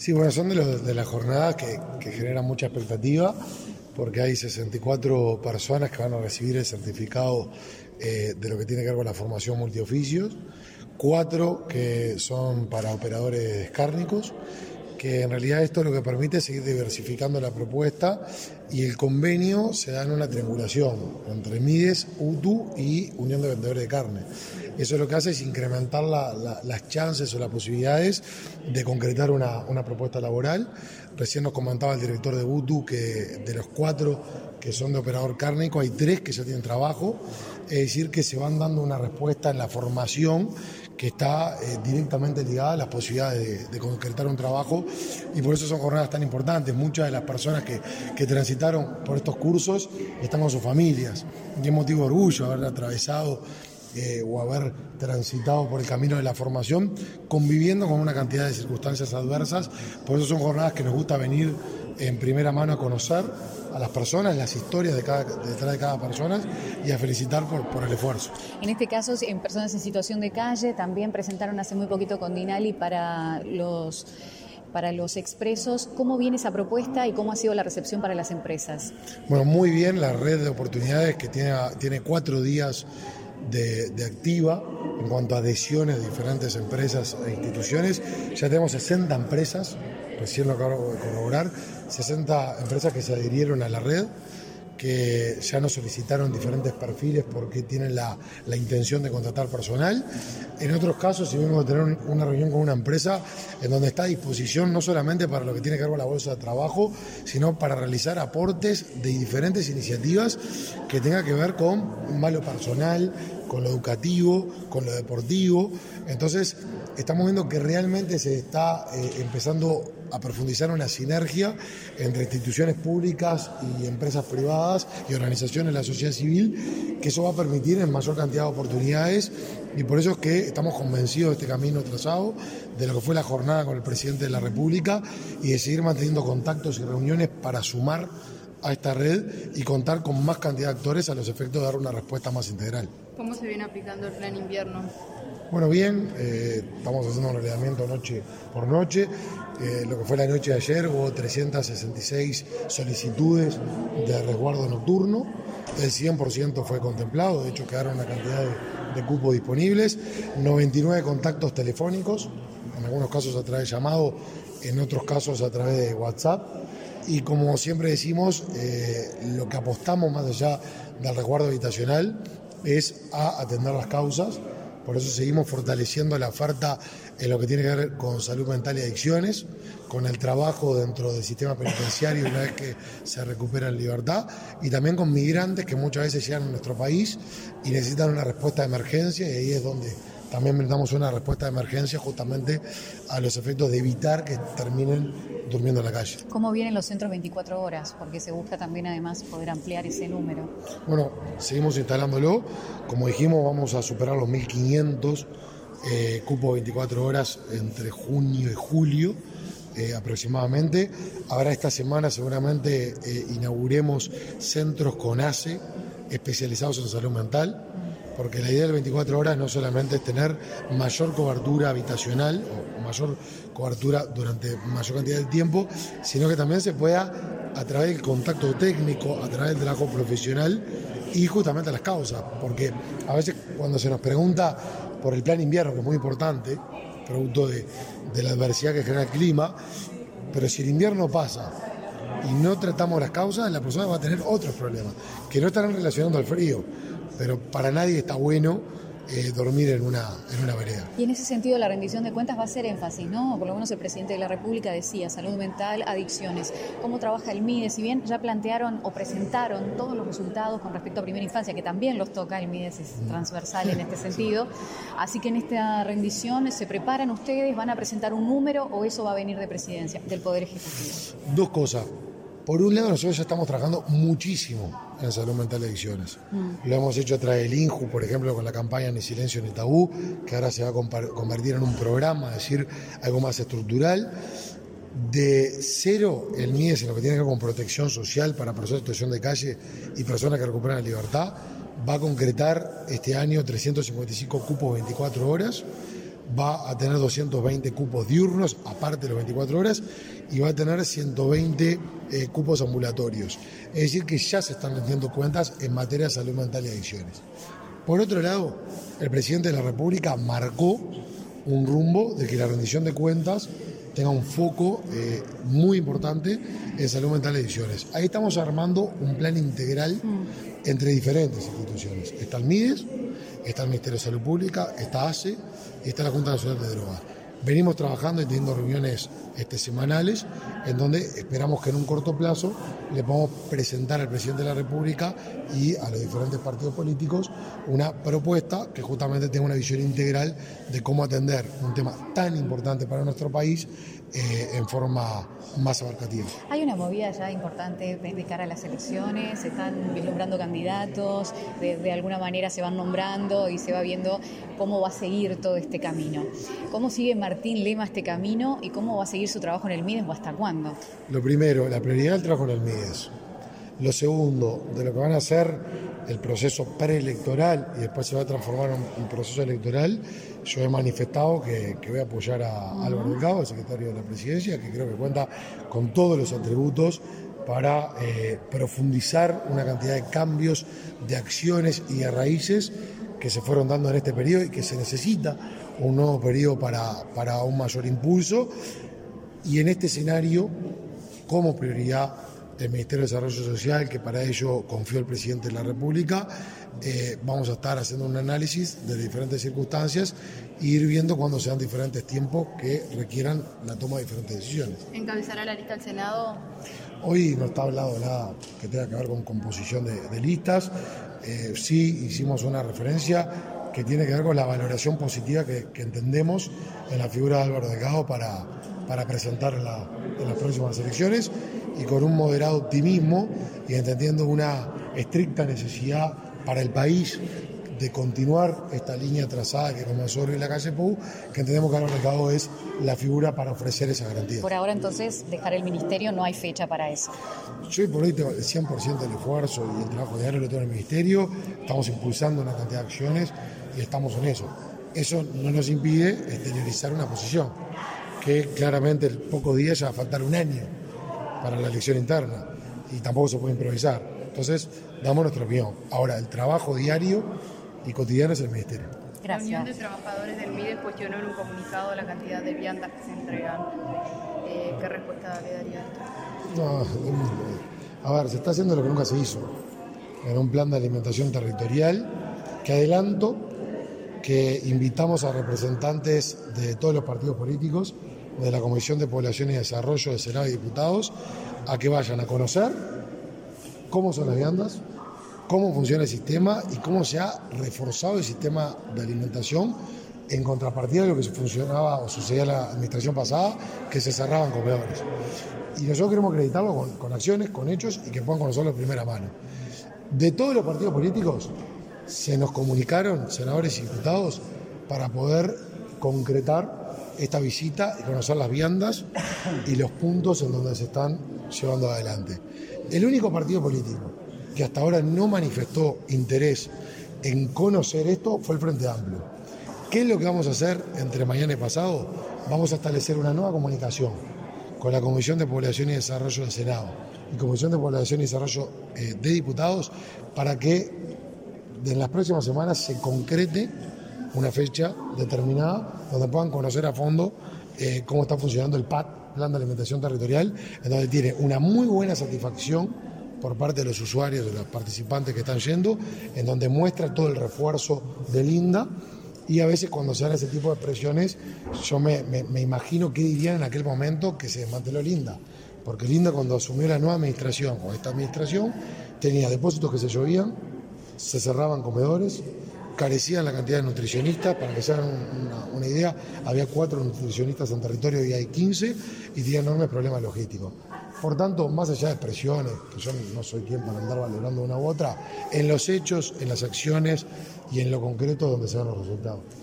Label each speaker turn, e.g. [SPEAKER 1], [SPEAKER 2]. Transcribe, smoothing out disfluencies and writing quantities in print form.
[SPEAKER 1] Sí, bueno, son de las jornadas que generan mucha expectativa, porque hay 64 personas que van a recibir el certificado de lo que tiene que ver con la formación multioficios, 4 que son para operadores cárnicos, que en realidad esto lo que permite es seguir diversificando la propuesta, y el convenio se da en una triangulación entre Mides, UTU y Unión de Vendedores de Carne. Eso lo que hace es incrementar las chances o las posibilidades de concretar una propuesta laboral. Recién nos comentaba el director de UTU que de los 4 que son de operador cárnico hay 3 que ya tienen trabajo, es decir, que se van dando una respuesta en la formación que está directamente ligada a las posibilidades de concretar un trabajo, y por eso son jornadas tan importantes. Muchas de las personas que transitaron por estos cursos están con sus familias, y es motivo de orgullo haber atravesado o haber transitado por el camino de la formación, conviviendo con una cantidad de circunstancias adversas. Por eso son jornadas que nos gusta venir en primera mano a conocer a las personas, las historias detrás de cada persona, y a felicitar por el esfuerzo.
[SPEAKER 2] En este caso, en personas en situación de calle, también presentaron hace muy poquito con Dinali para los expresos. ¿Cómo viene esa propuesta y cómo ha sido la recepción para las empresas?
[SPEAKER 1] Bueno, muy bien, la red de oportunidades que tiene 4 días de activa en cuanto a adhesiones de diferentes empresas e instituciones. Ya tenemos 60 empresas, recién lo acabo de corroborar, 60 empresas que se adhirieron a la red, que ya nos solicitaron diferentes perfiles porque tienen la intención de contratar personal. En otros casos, si venimos a tener una reunión con una empresa en donde está a disposición no solamente para lo que tiene que ver con la bolsa de trabajo, sino para realizar aportes de diferentes iniciativas que tengan que ver con lo personal, con lo educativo, con lo deportivo. Entonces, estamos viendo que realmente se está empezando a profundizar una sinergia entre instituciones públicas y empresas privadas y organizaciones de la sociedad civil, que eso va a permitir en mayor cantidad de oportunidades, y por eso es que estamos convencidos de este camino trazado, de lo que fue la jornada con el presidente de la República, y de seguir manteniendo contactos y reuniones para sumar a esta red y contar con más cantidad de actores a los efectos de dar una respuesta más integral.
[SPEAKER 3] ¿Cómo se viene aplicando el plan invierno?
[SPEAKER 1] Bueno, bien, estamos haciendo un relevamiento noche por noche. Lo que fue la noche de ayer hubo 366 solicitudes de resguardo nocturno, el 100% fue contemplado, de hecho quedaron una cantidad de cupos disponibles, 99 contactos telefónicos, en algunos casos a través de llamado, en otros casos a través de WhatsApp, y como siempre decimos, lo que apostamos más allá del resguardo habitacional es a atender las causas. Por eso seguimos fortaleciendo la oferta en lo que tiene que ver con salud mental y adicciones, con el trabajo dentro del sistema penitenciario una vez que se recupera en libertad, y también con migrantes que muchas veces llegan a nuestro país y necesitan una respuesta de emergencia, y ahí es donde también brindamos una respuesta de emergencia justamente a los efectos de evitar que terminen durmiendo en la calle.
[SPEAKER 2] ¿Cómo vienen los centros 24 horas? Porque se busca también además poder ampliar ese número.
[SPEAKER 1] Bueno, seguimos instalándolo. Como dijimos, vamos a superar los 1.500 cupos 24 horas entre junio y julio aproximadamente. Ahora esta semana seguramente inauguremos centros con ACE especializados en salud mental, porque la idea del 24 horas no solamente es tener mayor cobertura habitacional o mayor cobertura durante mayor cantidad de tiempo, sino que también se pueda, a través del contacto técnico, a través del trabajo profesional y justamente las causas, porque a veces cuando se nos pregunta por el plan invierno, que es muy importante, producto de la adversidad que genera el clima, pero si el invierno pasa y no tratamos las causas, la persona va a tener otros problemas, que no estarán relacionando al frío, pero para nadie está bueno dormir en una vereda.
[SPEAKER 2] Y en ese sentido la rendición de cuentas va a ser énfasis, ¿no? Por lo menos el presidente de la República decía salud mental, adicciones. ¿Cómo trabaja el MIDES? Si bien ya plantearon o presentaron todos los resultados con respecto a primera infancia, que también los toca, el MIDES es transversal en este sentido, así que en esta rendición se preparan ustedes, van a presentar un número, o eso va a venir de presidencia, del Poder Ejecutivo.
[SPEAKER 1] Dos cosas. Por un lado, nosotros ya estamos trabajando muchísimo en salud mental y adicciones. Lo hemos hecho a través del INJU, por ejemplo, con la campaña Ni Silencio ni Tabú, que ahora se va a convertir en un programa, es decir, algo más estructural. De cero, el MIDES en lo que tiene que ver con protección social para personas en situación de calle y personas que recuperan la libertad, va a concretar este año 355 cupos 24 horas. va a tener 220 cupos diurnos, aparte de los 24 horas, y va a tener 120 cupos ambulatorios. Es decir, que ya se están rindiendo cuentas en materia de salud mental y adicciones. Por otro lado, el presidente de la República marcó un rumbo de que la rendición de cuentas tenga un foco muy importante en salud mental y adicciones. Ahí estamos armando un plan integral entre diferentes instituciones. Está el MIDES, está el Ministerio de Salud Pública, está ACE y está la Junta Nacional de Drogas. Venimos trabajando y teniendo reuniones semanales en donde esperamos que en un corto plazo le podamos presentar al presidente de la República y a los diferentes partidos políticos una propuesta que justamente tenga una visión integral de cómo atender un tema tan importante para nuestro país en forma más abarcativa.
[SPEAKER 2] Hay una movida ya importante de cara a las elecciones, se están vislumbrando candidatos, de alguna manera se van nombrando y se va viendo cómo va a seguir todo este camino. ¿Cómo sigue Martín Lema este camino y cómo va a seguir su trabajo en el MIDES o hasta cuándo?
[SPEAKER 1] Lo primero, la prioridad del trabajo en el MIDES. Lo segundo, de lo que van a ser el proceso preelectoral y después se va a transformar en un proceso electoral, yo he manifestado que voy a apoyar a Álvaro Delgado, el secretario de la Presidencia, que creo que cuenta con todos los atributos para profundizar una cantidad de cambios, de acciones y de raíces que se fueron dando en este periodo y que se necesita un nuevo periodo para un mayor impulso. Y en este escenario, como prioridad del Ministerio de Desarrollo Social, que para ello confió el presidente de la República, vamos a estar haciendo un análisis de diferentes circunstancias e ir viendo cuándo sean diferentes tiempos que requieran la toma de diferentes decisiones.
[SPEAKER 3] ¿Encabezará la lista al Senado?
[SPEAKER 1] Hoy no está hablado nada que tenga que ver con composición de listas. Sí hicimos una referencia que tiene que ver con la valoración positiva que entendemos en la figura de Álvaro Delgado para presentar en las próximas elecciones, y con un moderado optimismo y entendiendo una estricta necesidad para el país de continuar esta línea trazada que comenzó en la calle Pou, que entendemos que Álvaro Delgado es la figura para ofrecer esa garantía.
[SPEAKER 2] Por ahora entonces dejar el ministerio, no hay fecha para eso.
[SPEAKER 1] Yo por hoy tengo el 100% del esfuerzo y el trabajo diario lo tengo en el ministerio, estamos impulsando una cantidad de acciones y estamos en eso. Eso no nos impide exteriorizar una posición, que claramente en pocos días ya va a faltar un año para la elección interna y tampoco se puede improvisar. Entonces, damos nuestra opinión. Ahora, el trabajo diario y cotidiano es el ministerio.
[SPEAKER 2] Gracias.
[SPEAKER 3] La Unión de Trabajadores del MIDES cuestionó en un comunicado la cantidad de viandas que se entregan. ¿Qué respuesta le daría a esto?
[SPEAKER 1] No, a ver, se está haciendo lo que nunca se hizo. Era un plan de alimentación territorial que adelanto que invitamos a representantes de todos los partidos políticos, de la Comisión de Población y Desarrollo de Senado y Diputados, a que vayan a conocer cómo son las viandas, cómo funciona el sistema y cómo se ha reforzado el sistema de alimentación en contrapartida de lo que funcionaba o sucedía en la administración pasada, que se cerraban comedores. Y nosotros queremos acreditarlo con acciones, con hechos y que puedan conocerlo de primera mano. De todos los partidos políticos se nos comunicaron senadores y diputados para poder concretar esta visita y conocer las viandas y los puntos en donde se están llevando adelante. El único partido político que hasta ahora no manifestó interés en conocer esto fue el Frente Amplio. ¿Qué es lo que vamos a hacer entre mañana y pasado? Vamos a establecer una nueva comunicación con la Comisión de Población y Desarrollo del Senado y Comisión de Población y Desarrollo de Diputados para que en las próximas semanas se concrete una fecha determinada donde puedan conocer a fondo cómo está funcionando el PAT, Plan de Alimentación Territorial, en donde tiene una muy buena satisfacción por parte de los usuarios, de los participantes que están yendo, en donde muestra todo el refuerzo del INDA. Y a veces cuando se dan ese tipo de presiones, yo me imagino qué dirían en aquel momento que se desmanteló el INDA. Porque el INDA, cuando asumió la nueva administración, o esta administración, tenía depósitos que se llovían, se cerraban comedores, carecían la cantidad de nutricionistas. Para que se hagan una idea, había 4 nutricionistas en territorio y hay 15, y tenía enormes problemas logísticos. Por tanto, más allá de expresiones, que yo no soy quien para andar valorando una u otra, en los hechos, en las acciones y en lo concreto donde se dan los resultados.